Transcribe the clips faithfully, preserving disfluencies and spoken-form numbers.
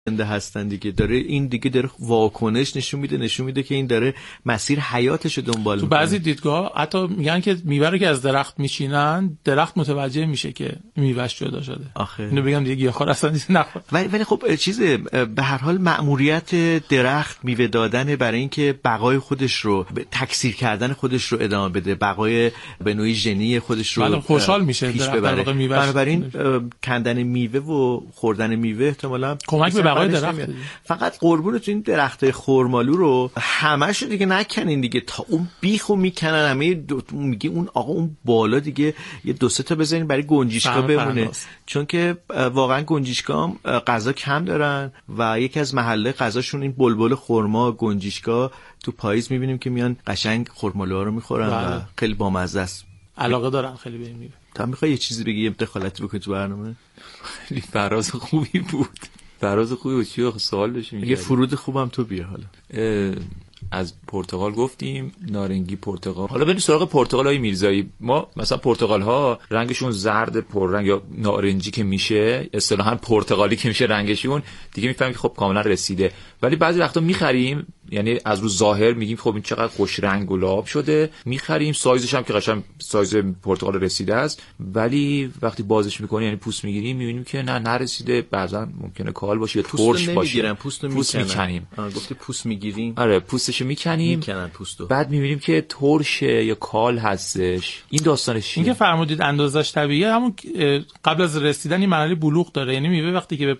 زنده هستن دیگه. داره این دیگه داره واکنش نشون میده نشون میده که این داره مسیر حیاتش رو دنبال میکنه. تو بعضی دیدگاه حتی میگن که میوه رو که از درخت میچینن درخت متوجه میشه که میوهش جدا شده. آخه اینو بگم دیگه گیاهخوار اصلا نخوره. ولی ولی خب چیز به هر حال مأموریت درخت میوه دادن برای اینکه بقای خودش رو تکثیر کردن خودش رو ادامه بده، بقای به نوعی ژنی خودش رو خوشحال میشه پیش ببره. بنابراین کندن میوه و خوردن میوه احتمالاً کمک به بقای درخت. فقط قربونت این درخت خرمالو رو همه‌شو دیگه نکنین دیگه، تا اون بیخو میکنن همه میگی اون آقا اون بالا دیگه یه دو سه تا بزنین برای گنجشکا بمونه، چون که واقعا گنجشکا غذا کم دارن و یکی از محله غذاشون این بلبل خرما گنجشکا تو پاییز میبینیم که میان قشنگ خرمالوها رو میخورن و خیلی بامزه است. علاقه دارن خیلی به این میوه. تا میخوای یه چیزی بگی، یه دخالتی بکنی تو برنامه؟ خیلی فراز خوبی بود. فراز خوبی بود. چی سوال داشتیم؟ یه فرود خوبم تو بیا. حالا از پرتقال گفتیم، نارنگی، پرتقال. حالا بریم سراغ پرتقال‌های میرزایی. ما مثلا پرتقال‌ها رنگشون زرد پررنگ یا نارنجی که میشه، اصطلاحاً پرتقالی که میشه رنگشون، دیگه میفهمیم که خب کاملا رسیده. ولی بعضی وقتا میخریم، یعنی از رو ظاهر میگیم خب این چقدر خوش رنگ و لعاب شده، میخریم سایزش هم که قشنگ سایز پرتقال رسیده است، ولی وقتی بازش میکنیم یعنی پوست میگیریم میبینیم که نه نرسیده، بعضا ممکنه کال باشه یا ترش باشه. پوست پوست میکنیم. گفتی پوست میگیریم؟ آره پوستشو میکنیم، میکنن پوستو. بعد میبینیم که ترشه یا کال هستش. این داستانش چیه؟ این که فرمودید اندازش طبیعیه، همون قبل از رسیدن این مرحله بلوغ داره، یعنی میوه وقتی که به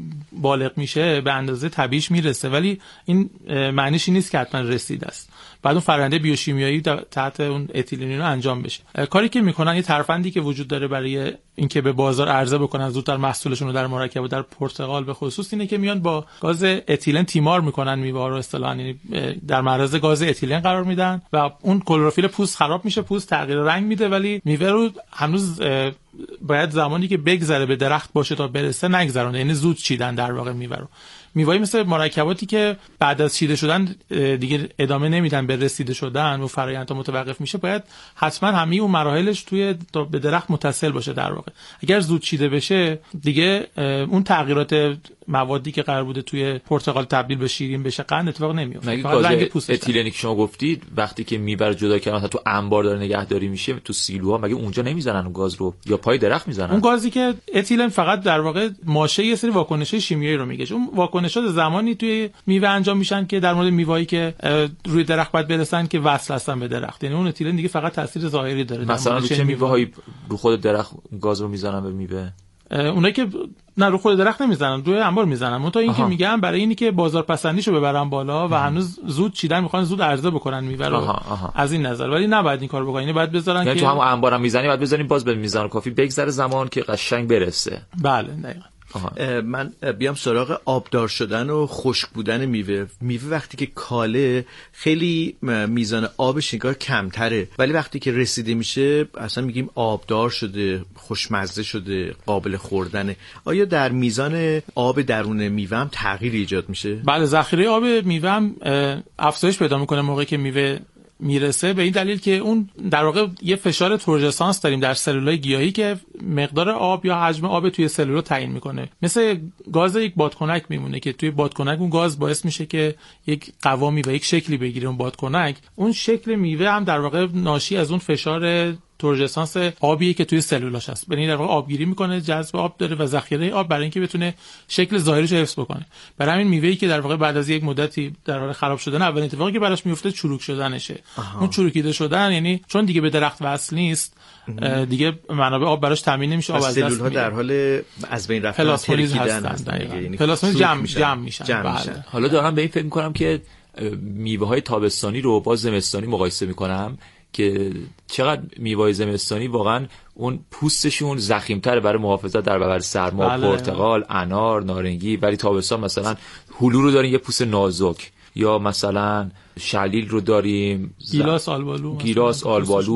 بالغ میشه به اندازه طبیعیش میرسه، ولی این معنیش این نیست که حتما رسیده است. بعد اون فرآیند بیوشیمیایی تحت اون اتیلن رو انجام بشه. کاری که میکنن، یه ترفندی که وجود داره برای اینکه به بازار عرضه بکنن زودتر محصولشون رو در مرکب و در پرتقال به خصوص، اینه که میان با گاز اتیلن تیمار میکنن میوه رو، اصطلاحاً یعنی در معرض گاز اتیلن قرار میدن و اون کلروفیل پوست خراب میشه، پوست تغییر رنگ میده، ولی میوه رو هنوز باید زمانی که بگذره به درخت باشه تا برسه نگذرونه، یعنی زود چیدن در واقع میوه رو. میوه‌ای مثل مرکباتی که بعد از چیده شدن دیگه ادامه نمیدن به رسیده شدن و فرآیند متوقف میشه، باید حتما همه اون مراحلش توی به درخت متصل باشه در واقع. اگر زود چیده بشه دیگه اون تغییرات موادی که قرار بوده توی پرتقال تبدیل به شیرین بشه قند اتفاق نمیفته. فقط رنگ پوست اتیلنی که شما گفتید وقتی که میبره جدا کردن تو انبار داره نگهداری میشه تو سیلوها، مگه اونجا نمیزنن اون گاز رو یا پای درخت میزنن؟ اون گازی که اتیلن فقط در واقع ماشه یه سری واکنش‌های شیمیایی رو میگه. اون واکنشات زمانی توی میوه انجام میشن که در مورد میوه‌ای که روی درخت باید برسن که وصل هستن به درخت، یعنی اون اتیلن دیگه فقط تاثیر ظاهری داره. مثلا رو چه میوه‌هایی رو خود درخت گاز رو میزنن به میوه؟ اونایی که نه رو خود درخت نمیزنن، روی انبار میزنن. منتها این که میگم برای اینی که بازار پسندیشو ببرن بالا و هنوز زود چیدن میخوان، زود عرضه بکنن میوه رو، از این نظر. ولی نباید این کارو بکنن، باید بذارن یعنی که تو همون انبارم میزنی، بعد بذاریم باز به میزان کافی بگذره زمان که قشنگ برسه. بله دقیقاً. من بیام سراغ آبدار شدن و خشک بودن میوه. میوه وقتی که کاله خیلی میزان آبش نگاه کمتره، ولی وقتی که رسیده میشه اصلا میگیم آبدار شده، خوشمزه شده، قابل خوردنه. آیا در میزان آب درون میوه هم تغییر ایجاد میشه؟ بله، ذخیره آب میوه هم افزایش پیدا میکنه موقعی که میوه میرسه، به این دلیل که اون در واقع یه فشار تورژسانس داریم در سلولای گیاهی که مقدار آب یا حجم آب توی سلول رو تعیین میکنه. مثل گاز یک بادکنک میمونه که توی بادکنک اون گاز باعث میشه که یک قوامی و یک شکلی بگیره اون بادکنک. اون شکل میوه هم در واقع ناشی از اون فشار تورژسانس آبیه که توی سلولاش هست. یعنی در واقع آبگیری میکنه، جذب آب داره و ذخیره آب برای اینکه بتونه شکل ظاهریش رو حفظ بکنه. برای همین میوه‌ای که در واقع بعد از یک مدتی در حال خراب شدن، اولین اتفاقی که براش میفته چروک شدنشه. آها. اون چروکیده شدن یعنی چون دیگه به درخت وصل نیست، دیگه منابع آب براش تامین نمیشه، آب از دست میره. در حال از بین رفتن ترکیدن هستن، یعنی پلاسمولیز جمع جمع میشن. جمع میشن. حالا دارم به این فکر میکنم که میوه‌های تابستانی رو با زمستانی مقایسه میکنم که چقدر میوه‌های زمستانی واقعا اون پوستشون ضخیم‌تره برای محافظت در برابر سرما. بله. پرتقال، انار، نارنگی. ولی تابستان مثلا هلو رو داریم یه پوست نازک، یا مثلا شلیل رو داریم، گیلاس آلبالو، گیلاس آلبالوز،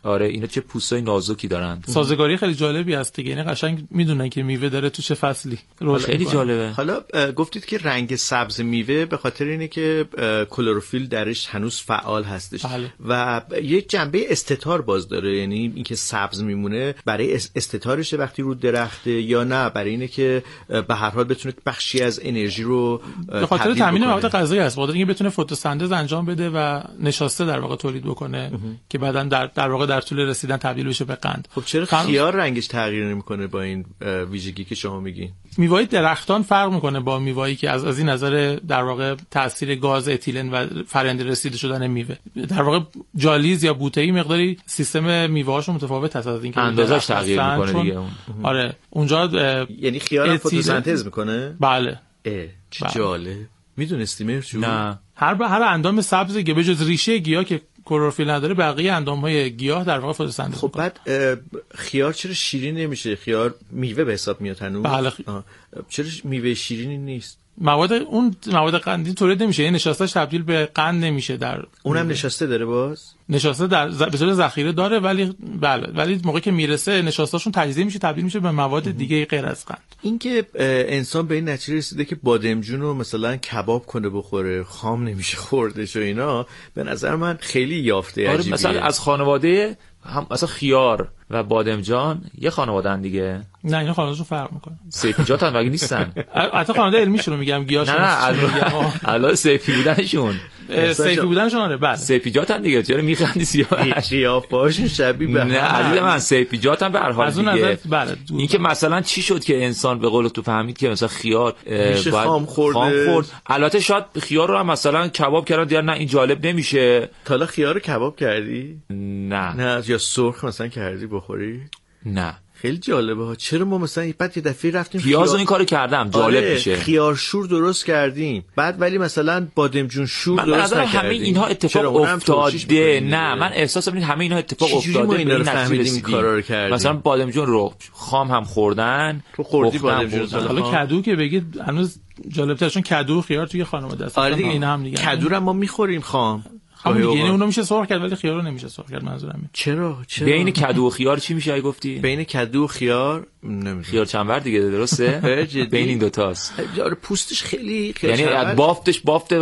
آره اینا چه پوستای نازکی دارن. سازگاری خیلی جالبی هست دیگه، یعنی قشنگ میدونن که میوه داره تو چه فصلی رشد. خیلی جالبه. حالا گفتید که رنگ سبز میوه به خاطر اینه که کلروفیل درش هنوز فعال هستش. بله. و یه جنبه استتار باز داره، یعنی اینکه سبز میمونه برای استتارشه وقتی رو درخته، یا نه برای اینه که به هر حال بتونه بخشی از انرژی رو به خاطر تامین مواد غذایی است، به خاطر اینکه بتونه فتوسنتز انجام بده و نشاسته در واقع تولید بکنه که بعداً در در واقع در طول رسیدن تبدیل بشه به قند. خب چرا خیار رنگش تغییر نمیکنه با این ویژگی که شما میگین؟ میوه‌های درختان فرق میکنه با میوه‌ای که از از این نظر در واقع تاثیر گاز اتیلن و فرآیند رسیده شدن میوه، در واقع جالیز یا بوته‌ای مقداری سیستم میوه‌هاشون متفاوت هست از اینکه اندازش تغییر میکنه دیگه. اون آره اونجا یعنی خیار فتوسنتز میکنه. بله. اه چه جالب. میدونستی مرچو؟ نه. هر هر اندام سبزی که به جز ریشه گیاه که کلروفیل نداره بقیه اندام‌های گیاه در واقع فتوسنتز. خب بعد خیار چرا شیرین نمیشه؟ خیار میوه به حساب میاد هنوز. بله. چرا میوه شیرینی نیست؟ مواد اون مواد قندی تولید نمیشه، یعنی نشاستش تبدیل به قند نمیشه. در اونم نشاسته داره باز؟ نشاسته در به صورت ذخیره داره، ولی بله ولی موقعی که میرسه نشاستاشون تجزیه میشه تبدیل میشه به مواد دیگه غیر از قند. اینکه انسان به این نتیجه رسیده که بادمجون رو مثلا کباب کنه بخوره، خام نمیشه خوردش و اینا، به نظر من خیلی یافته عجیبیه. آره مثلا از خانواده هم مثلا خیار و بادمجان یه خانواده‌ان دیگه. نه اینا خانواده‌شون فرق میکنه. سیفیجات هم مگه نیستن؟ حتی خانواده علمیشون رو میگم، گیاهشون. نه نه الان سیفی بودنشون. سیفی بودنشون آره بله. سیفیجات هم دیگه، چرا میخندی سیاه؟ قیافه‌هاشون شبیه به نه عزیز من سیفیجات هم به هر حال دیگه. بله. این که مثلا چی شد که انسان به قول تو فهمید که مثلا خیار باید خام خورد. البته شاید خیار رو هم مثلا کباب کردن دیگه، نه این جالب نمیشه. تا حالا خیار رو کباب کردی؟ نه. نه یا سرخ مثلا کردی بخوری؟ نه. خیلی جالبه ها. چرا ما مثلا بعد یه دفعه رفتیم پیاز خیار... این کارو کردم جالب آره، میشه. خیار شور درست کردیم، بعد ولی مثلا بادمجون شور درست نکردیم. همه اینها اتفاق افتاده. نه من احساس می‌کنم همه اینها اتفاق افتاده. ما اینا رو فهمیدیم این کارا رو کردیم. مثلا بادمجون رو خام هم خوردن. تو خوردی بادمجون؟ حالا کدو که بگید هنوز جالب‌تر، چون کدو و خیار توی خانواده است. آره این هم دیگه کدو رو ما می‌خوریم خام. همون دیگه، یعنی اونو میشه سرخ کرد ولی خیار رو نمیشه سرخ کرد. منظورم چرا چرا بین کدو و خیار چی میشه؟ ای گفتی بین کدو و خیار نمیدونم. خیار چنبر دیگه درسته. بین این دو تاست. آره پوستش خیلی یعنی بافتش بافت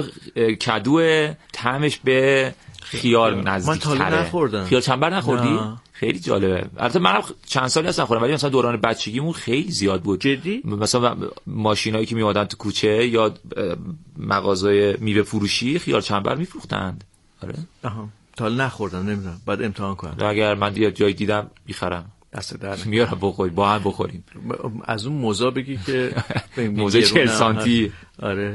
کدو، طعمش به خیار نزدیک تره. من تا نخوردم. خیار چنبر نخوردی؟ خیلی جالبه. البته منم چند سالی هستم خوردم، ولی مثلا دوران بچگیمون خیلی زیاد بود. جدی؟ مثلا ماشینایی که میومدن تو کوچه یا مغازهای میوه فروشی خیار چنبر میفروختند. آره. آها. تا حالا نخوردم، نمیدونم. بعد امتحان کنم. اگر من یه جای دیدم میخرم. دست در میارم بخوریم، با هم بخوریم. از اون موزا بگی که موزه چهل سانتی. آره.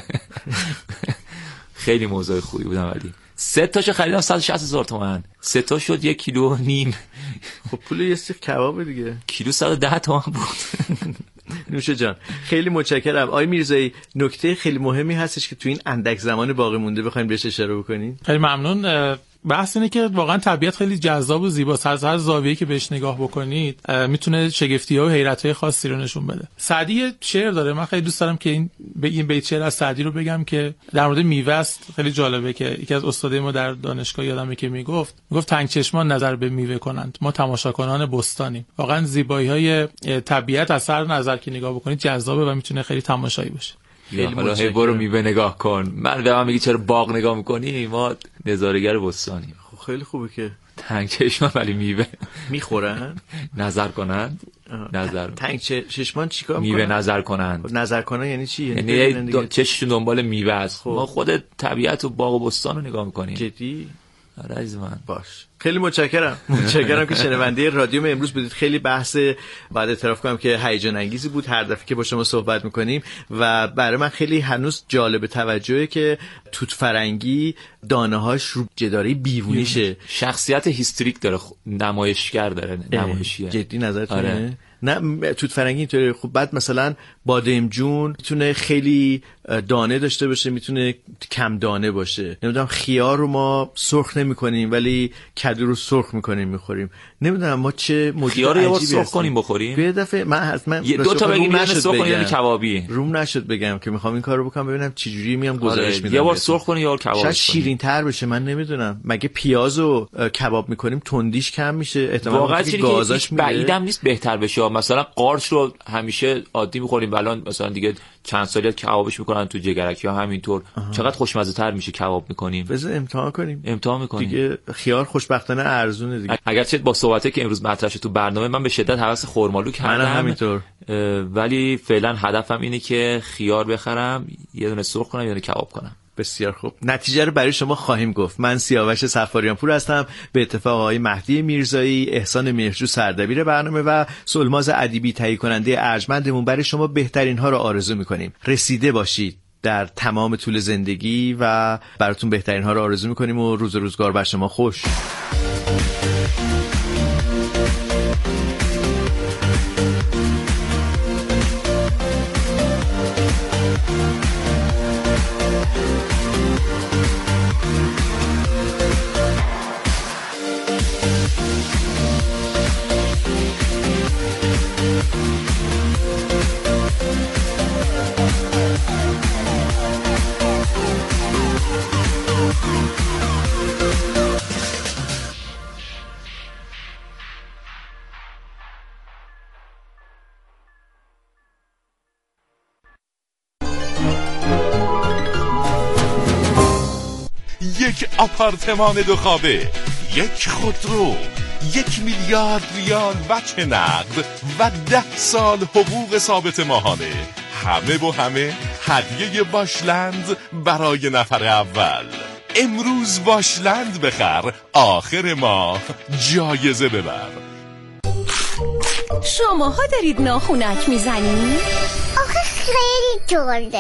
خیلی موزه خوبی بودم، ولی سه تاشو خریدم صد و شصت هزار تومان. سه تا شد یک کیلو و نیم. خب پول یه سیخ کباب دیگه. کیلو صد و ده تومان بود. نوشه جان خیلی متشکرم. آقای میرزایی نکته خیلی مهمی هستش که تو این اندک زمان باقی مونده بخواید بهش اشاره بکنین. خیلی ممنون. بحث اینه که واقعا طبیعت خیلی جذاب و زیباست. از هر زاویه‌ای که بهش نگاه بکنید میتونه شگفتی‌ها و حیرت‌های خاصی رو نشون بده. سعدی شعر داره، من خیلی دوست دارم که این به این بیت شعر از سعدی رو بگم که در مورد میوه است. خیلی جالبه که یکی از استادای ما در دانشگاه یادمه که میگفت میگفت تنگ چشمان نظر به میوه کنند، ما تماشاکنان بستانیم. واقعا زیبایی‌های طبیعت از هر نظر که نگاه بکنید جذابه و میتونه خیلی تماشایی باشه. حالا هی برو میوه نگاه کن. من به من میگی چرا باغ نگاه میکنی؟ ما نظاره‌گر بستانیم. خب خیلی خوبه که تنگ چشمان ولی میوه میخورن، نظر کنند. نظر تنگ چشمان چیکار میکنن؟ میوه نظر کنند. نظر کنن یعنی چی؟ یعنی دو... چششون دنبال میوه است. خب. ما خود طبیعت و باغ و بستان رو نگاه میکنیم. جدی؟ آره عزیز من. باش. خیلی متشکرم. متشکرم که شنونده رادیو امروز بودید. خیلی بحث بعد اعتراف کنم که هیجان انگیزی بود هر دفعه که با شما صحبت میکنیم و برای من خیلی هنوز جالب توجهه که توت فرنگی دانه‌هاش رو جداری بیرونیشه. شخصیت هیستریک داره، نمایشگر داره، نمایشیه. جدی نظرتونه؟ آره. نه توت فرنگی اینطوری. خب بعد مثلا بادمجون میتونه خیلی دانه داشته باشه، میتونه کم دانه باشه. نمیدونم خیار رو ما سرخ نمی‌کنیم ولی کدو رو سرخ می‌کنیم می‌خوریم. نمیدونم ما چه مدل خیار رو سرخ کنیم بخوریم. یه دفعه من حتما دو تا بگیم من سرخ کنیم یا کبابی. روم نشد بگم که می‌خوام این کارو بکنم ببینم چه جوری میام گزارش میدم. یه بار سرخ کنیم یا کباب. شاید شیرین‌تر بشه، من نمیدونم. مگه پیازو کباب می‌کنیم تندیش کم میشه؟ احتمالاً که گازاش میره. بعیدم نیست بهتر بشه. مثلا قارچ رو همیشه عادی می‌خوریم، الان مثلا دیگه چند سالی کبابش میکنن تو جگرکی ها همینطور. چقدر خوشمزه تر میشه کباب میکنیم. بذار امتحان کنیم. امتحان میکنیم دیگه. خیار خوشبختانه ارزونه دیگه. اگرچه با صحبته که امروز مطرح شد تو برنامه من به شدت هوس خرمالو کردم. من همینطور. ولی فعلا هدفم اینه که خیار بخرم، یه دونه سرخ کنم، یه دونه کباب کنم. بسیار خوب. نتیجه رو برای شما خواهیم گفت. من سیاوش صفاریان پور هستم. به اتفاق آقای مهدی میرزایی، احسان مهرجو سردبیر برنامه و سلماز ادیبی تهیه کننده ارجمندمون برای شما بهترین ها رو آرزو میکنیم. رسیده باشید در تمام طول زندگی و براتون بهترین ها رو آرزو میکنیم و روز روزگار بر شما خوش. یک آپارتمان دو خوابه، یک خودرو، یک میلیارد ریال وجه نقد و ده سال حقوق ثابت ماهانه. همه با همه هدیه باشلند برای نفر اول. امروز باشلند بخر، آخر ماه جایزه ببر. شماها دارید ناخونک میزنید؟ آخه خیلی ترده.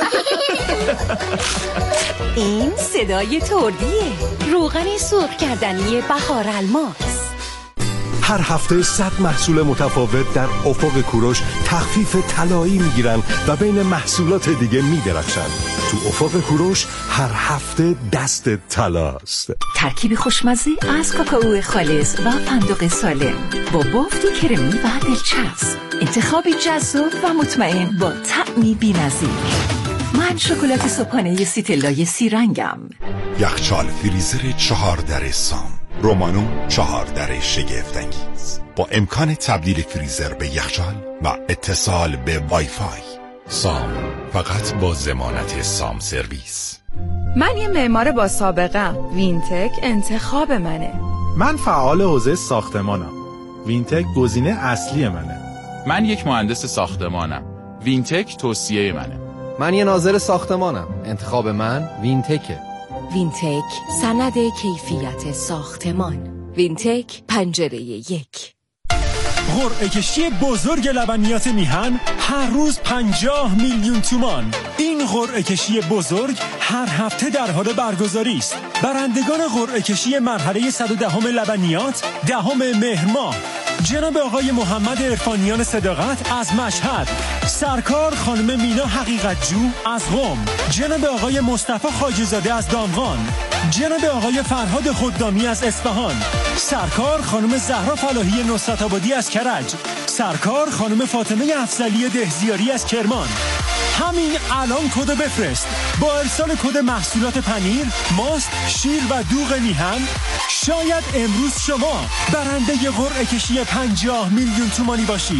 این صدای تردیه. روغن سرخ کردنی بهار الماس. هر هفته صد محصول متفاوت در افق کوروش تخفیف طلایی میگیرن و بین محصولات دیگه میدرخشن. تو افق کوروش هر هفته دست طلاست. ترکیب خوشمزه از کاکائو خالص و فندق سالم با بافتی کرمی و دلچسب. انتخابی جذاب و مطمئن با طعمی بی‌نظیر. من شکلات صبحانه سیتلای سی رنگم. یخچال فریزر چهار در سام، رومانو چهار در شگفت انگیز با امکان تبدیل فریزر به یخچال و اتصال به وای فای. سام، فقط با ضمانت سام سرویس. من یه معمار با سابقه. وینتک انتخاب منه. من فعال حوزه ساختمانم. وینتک گزینه اصلی منه. من یک مهندس ساختمانم. وینتک توصیه منه. من یه ناظر ساختمانم. انتخاب من وینتکه. وینتک سند کیفیت ساختمان. وینتک پنجره یک. قرعه کشی بزرگ لبنیات میهن هر روز پنجاه میلیون تومان. این قرعه کشی بزرگ هر هفته در حال برگزاری است. برندگان قرعه کشی مرحله صد و ده لبنیات دهم مهر ماه: جناب آقای محمد عرفانیان صداقت از مشهد، سرکار خانم مینا حقیقت جو از قم، جناب آقای مصطفی خواجه‌زاده از دامغان، جناب آقای فرهاد خدامی از اصفهان، سرکار خانم زهرا فلاحی نصرت آبادی از کرج، سرکار خانم فاطمه افضلی دهزیاری از کرمان. همین الان کد بفرست. با ارسال کد محصولات پنیر، ماست، شیر و دوغ میهن شاید امروز شما برنده قرعه کشی پنجاه میلیون تومانی باشید.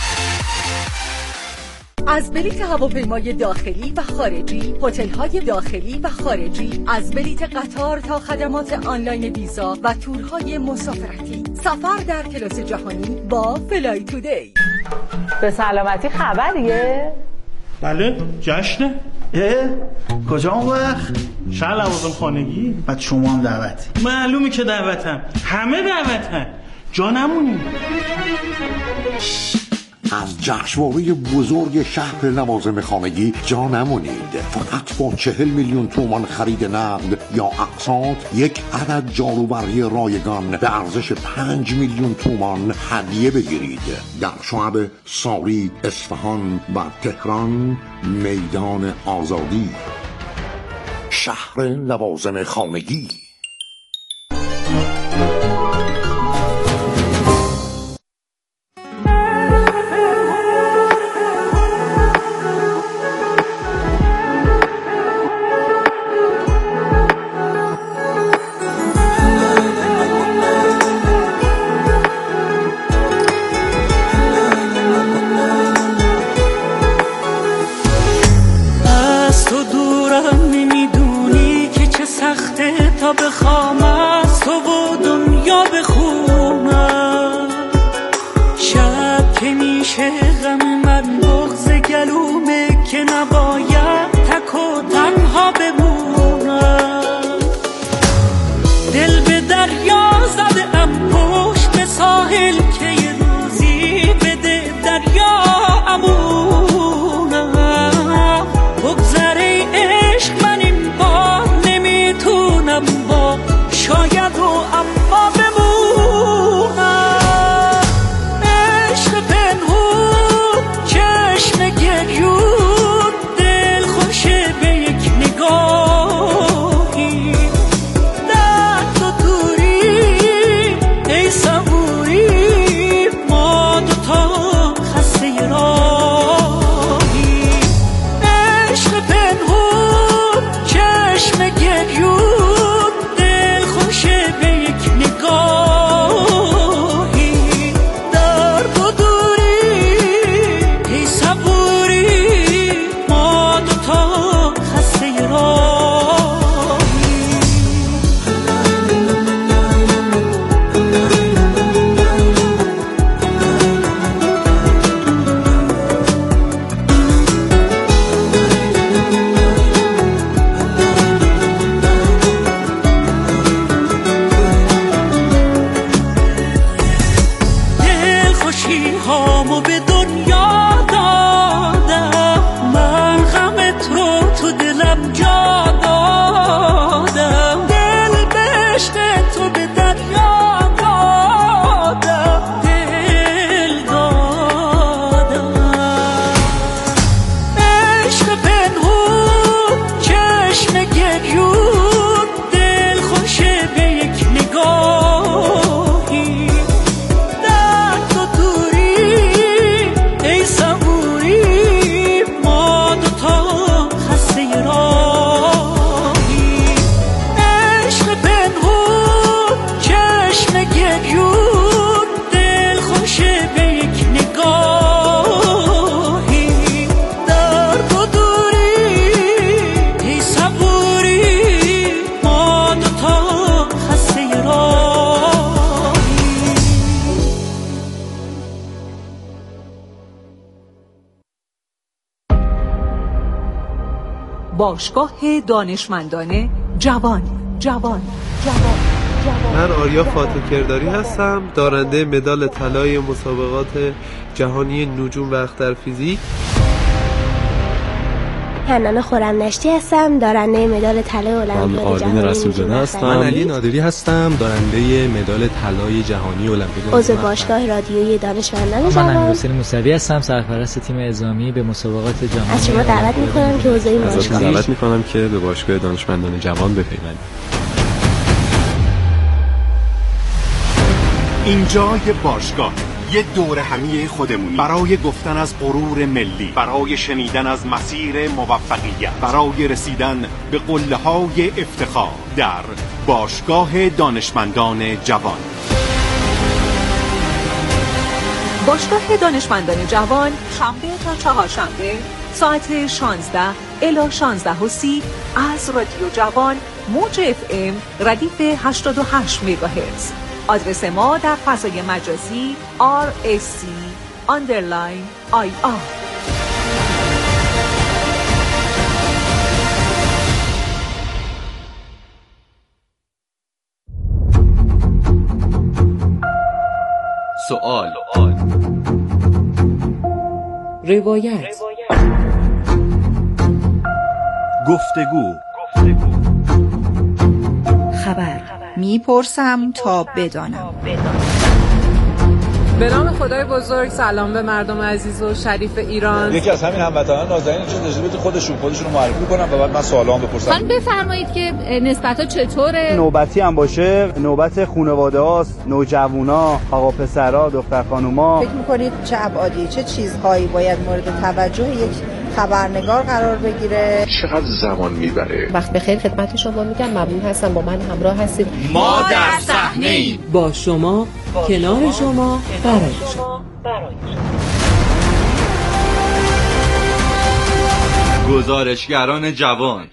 از بلیت هواپیمای داخلی و خارجی، هتل‌های داخلی و خارجی، از بلیت قطار تا خدمات آنلاین ویزا و تورهای مسافرتی، سفر در کلاس جهانی با فلای تودی. به سلامتی خبریه؟ بله، جشنه. اه؟ کجا اون وقت؟ شهر لوازم خانگی. بعد شما هم دعوتی؟ معلومه که دعوتم. همه دعوتن. جا نمونی. از جشنواره بزرگ شهر لوازم خانگی جا نمونید. فقط با چهل میلیون تومان خرید نقد یا اقساط یک عدد جاروبرقی رایگان به ارزش پنج میلیون تومان هدیه بگیرید. در شعب ساری، اصفهان و تهران، میدان آزادی. شهر لوازم خانگی. بخوام از تو و دنیا بخونم، شب که میشه غم من بغض گلومه که نباید تک و تنها بمونم. دل به دریا زده ام پشت به ساحل که یه روزی بده دریا امونم. بگذره عشق من این بار نمیتونم با شاید و اما بمونم. عشق پنهون چشم گریون دل خوشه به یک نگاهی. درد و دوری ای صبوری ما دوتا خسته راهی. عشق پنهون چشم گریون دل خوشه به یک نگاهی. درد و دوری ای صبوری ما دوتا خسته راهی. دل خوشی هامو به دنیا دادم، من غمت رو تو دلم جا دادم. دل به عشق تو به دریا دادم، دل دادم. عشق پنهون چشم گریون دل خوشه به یک نگاهی. درد و دوری ای صبوری ما دوتا خسته راهی. عشق پنهون چشم گریون دل خوشه به یک نگاهی. درد و دوری ای صبوری ما دوتا خسته راهی. باشگاه دانشمندان جوان جوان جوان من آریا فاتوکرداری هستم، دارنده مدال طلای مسابقات جهانی نجوم و اخترفیزیک. حنان خرمنشتی هستم، دارنده مدال طلای المپیاد جهانی رسولزاده هستم. من علی نادری هستم، دارنده مدال طلای جهانی المپیاد. عضو باشگاه رادیویی دانشمندان من جوان. امیرحسین موسوی هستم، سرپرست تیم اعزامی به مسابقات جهانی. از شما دعوت می‌کنم که عضو این باشگاه دعوت می‌کنم که به باشگاه دانشمندان جوان بپیوندید. اینجا یه باشگاه، یه دور همی خودمونی برای گفتن از غرور ملی، برای شنیدن از مسیر موفقیت، برای رسیدن به قله‌های افتخار در باشگاه دانشمندان جوان. باشگاه دانشمندان جوان شنبه تا چهارشنبه ساعت شانزده الی شانزده و سی از رادیو جوان موج اف ام ردیف هشتاد و هشت مگاهرتز. آدرس ما در فضای مجازی آر اس سی underline آی آر. سوال روایت، گفتگو، خبر. میپرسم تا بدانم. به نام خدای بزرگ. سلام به مردم عزیز و شریف ایران. یکی از همین هموطنان نازنین چه تجربه خودشون خودشون رو معرفی کنن و بعد من سوالام بپرسم. خانم بفرمایید که نسبت‌ها چطوره؟ نوبتی هم باشه، نوبت خانواده هاست، نوجوانا، آقا پسرا، دختر خانوما. فکر می‌کنید چه ابعادی، چه چیزهایی باید مورد توجه یک خبرنگار قرار بگیره؟ چقدر زمان میبره؟ وقت بخیر خدمت شما میگم، ممنون هستم با من همراه هستید. ما در صحنه‌ایم، با شما، با کنار شما, شما برای شما. گزارشگران جوان.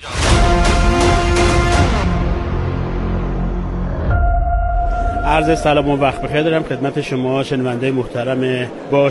عرض سلام و وقت بخیر دارم خدمت شما شنونده محترم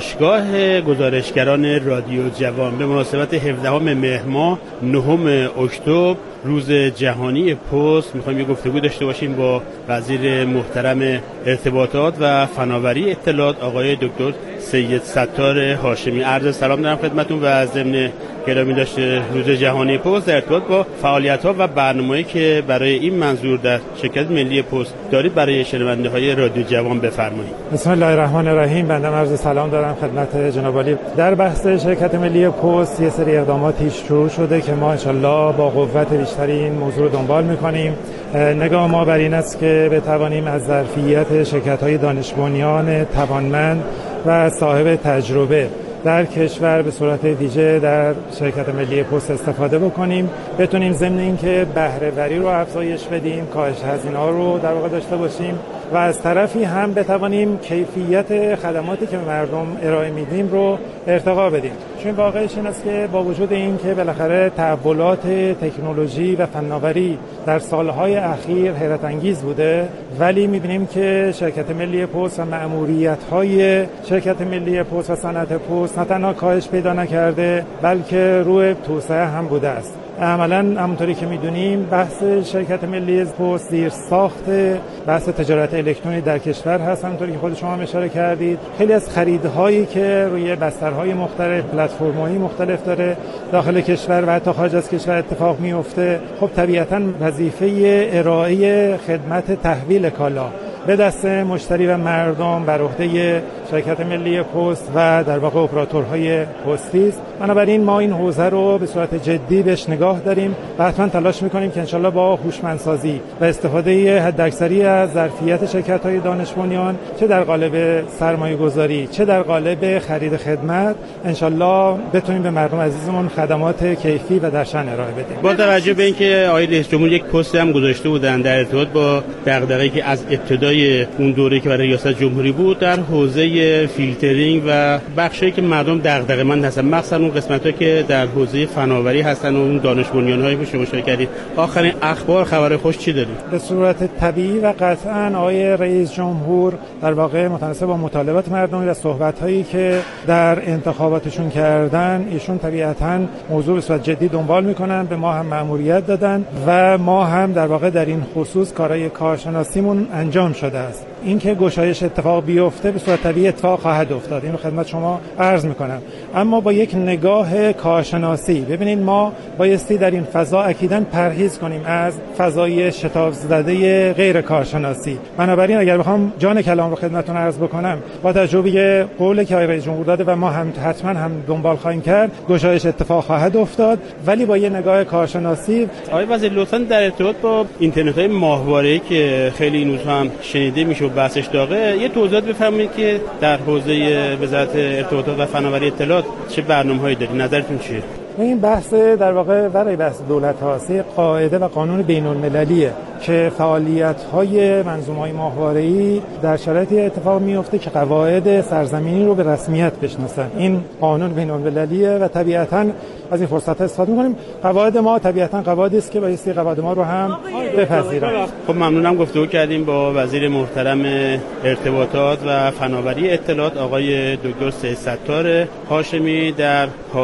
باشگاه گزارشگران رادیو جوان. به مناسبت هفدهم مهر ماه نهم اکتبر روز جهانی پست میخوایم یه گفتگو داشته باشیم با وزیر محترم ارتباطات و فناوری اطلاعات آقای دکتر سید ستار هاشمی. عرض سلام دارم خدمتتون و ضمن گرامی داشته روز جهانی پست در ارتباط با فعالیت‌ها و برنامه‌ای که برای این منظور در شرکت ملی پست دارید برای شنونده‌های رادیو جوان بفرمایید. بسم الله الرحمن الرحیم. بنده عرض سلام دارم خدمت جناب عالی. در بحث شرکت ملی پست یه سری اقداماتی شروع شده که ما انشالله با قوت بیشتری این موضوع رو دنبال می‌کنیم. نگاه ما بر این است که بتوانیم از ظرفیت شرکت‌های دانش بنیان توانمند و صاحب تجربه در کشور به صورت ویژه در شرکت ملی پست استفاده بکنیم، بتونیم ضمن اینکه بهره وری رو افزایش بدیم، کاهش هزینه‌ها رو در واقع داشته باشیم و از طرفی هم بتوانیم کیفیت خدماتی که به مردم ارائه میدیم رو ارتقا بدیم. چون واقعش این است که با وجود این که بالاخره تحولات تکنولوژی و فناوری در سالهای اخیر حیرت انگیز بوده، ولی میبینیم که شرکت ملی پست و مأموریت‌های شرکت ملی پست و صنعت پست نه تنها کاهش پیدا نکرده بلکه روی توسعه هم بوده است. عملاً همونطوری که میدونیم بحث شرکت ملی پست زیر ساخت بحث تجارت الکترونیک در کشور هست. همونطوری که خود شما هم اشاره کردید خیلی از خریدهایی که روی بسترهای مختلف، پلتفرم‌های مختلف داره داخل کشور و حتی خارج از کشور اتفاق میفته، خب طبیعتاً وظیفه ارائه خدمت تحویل کالا به دست مشتری و مردم بر عهده شرکت ملی پست و در واقع اپراتورهای پستی است. بنابراین ما این حوزه رو به صورت جدی بهش نگاه داریم و حتما تلاش می‌کنیم که انشالله با هوشمندسازی و استفاده حداکثری از ظرفیت شرکت‌های دانش بنیان چه در قالب سرمایه‌گذاری چه در قالب خرید خدمت انشالله بتونیم به مردم عزیزمون خدمات کیفی و درشان ارائه بدیم. با توجه به اینکه آقای رئیس جمهور یک پست هم گذاشته بودن در ارتباط با دغدغه‌ای که از ابتدای اون دوره که برای ریاست جمهوری بود در حوزه فیلترینگ و بخشی که مردم دغدغه‌مند هستن، مخصوصا اون قسمت‌ها که در حوزه فناوری هستن و اون دانش بنیان‌هایی که شما اشاره کردید، آخرین اخبار خبر خوش چی دارید؟ به صورت طبیعی و قطعاً آقای رئیس جمهور در واقع متناسب با مطالبات مردمی و صحبت‌هایی که در انتخاباتشون کردن، ایشون طبیعتاً موضوع به صورت جدی دنبال می‌کنن، به ما هم مأموریت دادن و ما هم در واقع در این خصوص کارهای کارشناسیمون انجام شده است. این که گشایش اتفاق بیفته به صورت طبیعی اتفاق خواهد افتاد، اینو خدمت شما عرض میکنم، اما با یک نگاه کارشناسی. ببینید ما بایستی در این فضا اکیداً پرهیز کنیم از فضای شتاب زده غیر کارشناسی. بنابراین اگر بخوام جان کلام رو خدمتتون عرض بکنم، با تجربه قولی که آقای رئیس جمهور داده و ما هم حتما هم دنبال خواهیم کرد، گشایش اتفاق خواهد افتاد، ولی با یه نگاه کارشناسی. آقای وزیر لطفاً در ارتباط با اینترنت‌های ماهواره‌ای که خیلی این روزها هم شنیده میشه و بحثش داغه، یه توضیحات بفرمایید که در حوزه وزارت ارتباطات و فناوری اطلاعات چه برنامه‌هایی دارید؟ نظرتون چیه؟ این بحث در واقع برای بحث دولت هاست قاعده و قانون بین المللیه که فعالیت‌های منظومه‌های ماهواره‌ای در شرایطی اتفاق میفته که قواعد سرزمینی رو به رسمیت بشناسن. این قانون بین المللیه و طبیعتاً از این فرصت استفاده می‌کنیم. قواعد ما طبیعتاً قواعدی است که بایستی قواعد ما رو هم بپذیرن. خب ممنونم گفتگو کردیم با وزیر محترم ارتباطات و فناوری اطلاعات آقای دکتر سید ستار هاشمی در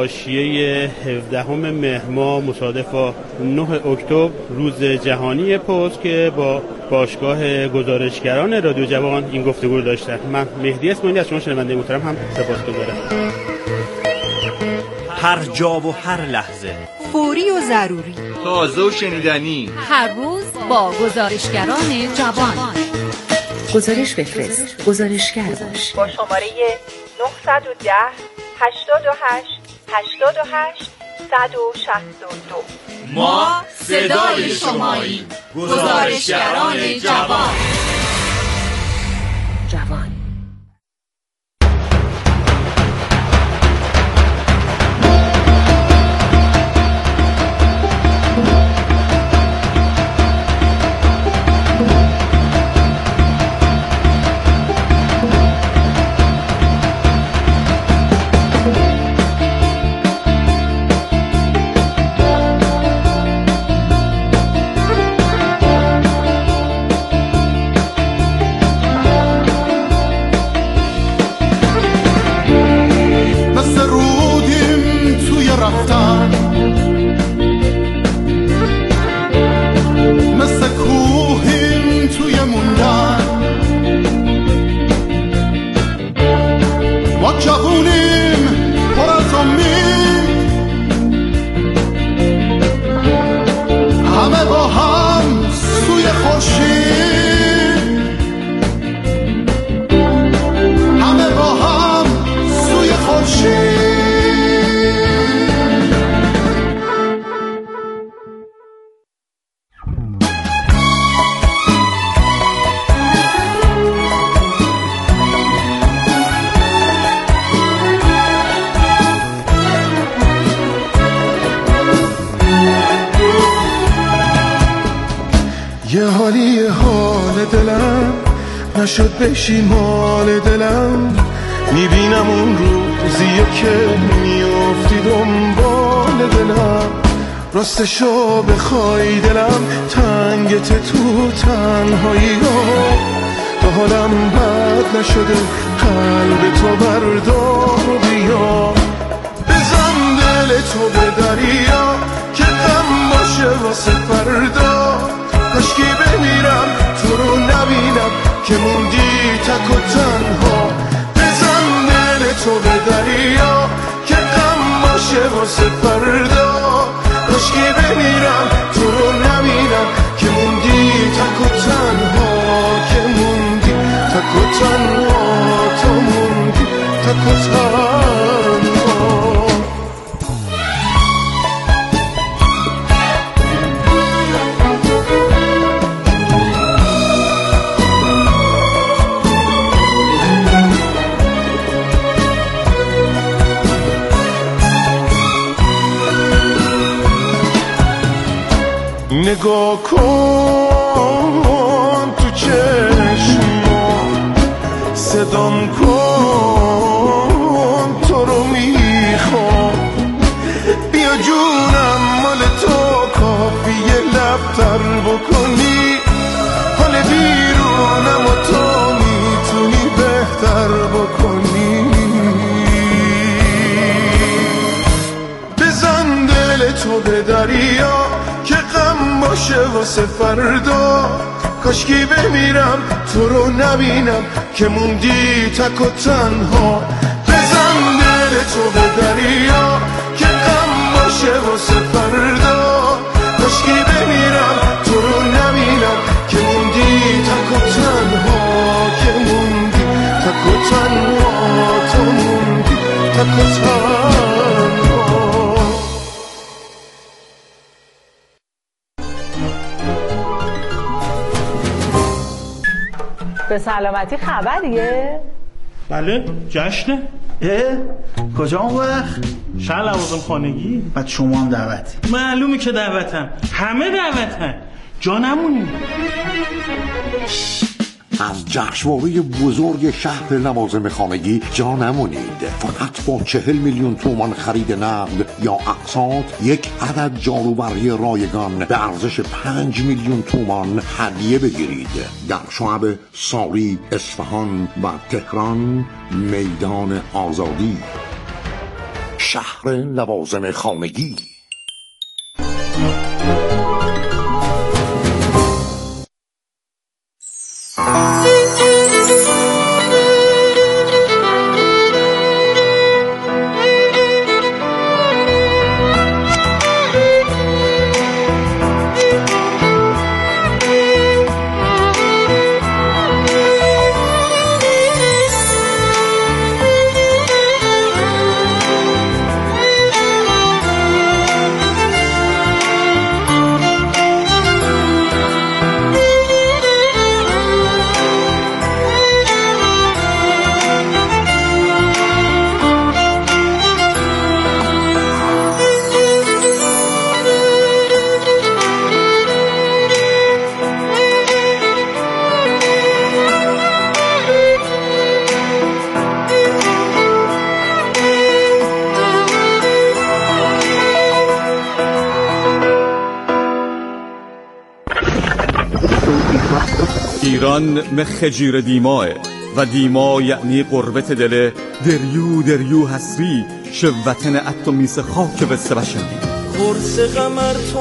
حاشیه هفدهم مهر ماه مصادف با نه اکتبر روز جهانی پست که با باشگاه گزارشگران رادیو جوان این گفتگو رو داشتن. من مهدی اسماعیلی از شما شنونده محترم هم سپاسگزارم. هر جا و هر لحظه، فوری و ضروری، تازه و شنیدنی، هر روز با گزارشگران جوان. گزارش بفرست، گزارشگر باش. با شماره نه یک صفر هشتاد و هشت هشتاد و هشت صد و شصت و دو. ما صدای شماییم. گزارشگران جوان. جوان. یه حالی حال دلم نشد بشی مال دلم، میبینم اون روزیه که میافتی دنبال دلم، راستشو بخوای دلم تنگت تو تنهایی ها، تا حالم بد نشده قلب تو بردار و بیا، بزن دل تو به دریا که غم باشه واسه فردا، کاشکی بمیرم تو رو نبینم که موندی تک و تنها، بزن دل تو به دریا که غم باشه واسه فردا، کاشکی بمیرم تو رو نبینم که موندی تک و تنها، که موندی تک و تنها، تو موندی تک و تنها. نگاه کن تو چشمم، صدام کن تو رو میخوام، بیا جونم مال تو کافیه لبتر بکنی، حال بیرونم و تو میتونی بهتر بکنی، بزن دل تو به دریا که غم باشه واسه فردا، کاشکی بمیرم تو رو نبینم که موندی تک و تنها، بزن دل تو به دریا که غم باشه واسه فردا، کاشکی بمیرم تو رو نبینم که موندی تک و تنها، که موندی تک و تنها، تو موندی تک و تنها. به سلامتی خبریه؟ بله جشنه. اه کجا اون وقت؟ شهر لوازم خانگی. بعد شما هم دعوتی؟ معلومه که دعوتم، همه دعوتن، جا نمونی. از جشنواره بزرگ شهر لوازم خانگی جا نمونید. فقط با چهل میلیون تومان خرید نقد یا اقساط یک عدد جاروبرقی رایگان به ارزش پنج میلیون تومان هدیه بگیرید. در شعب ساری، اصفهان و تهران میدان آزادی. شهر لوازم خانگی. ایران مخ جیر دیماه و دیما یعنی قربت دل دریو دریو حسری شوتن اتو میس خاک بسته بشندی قرص قمر تو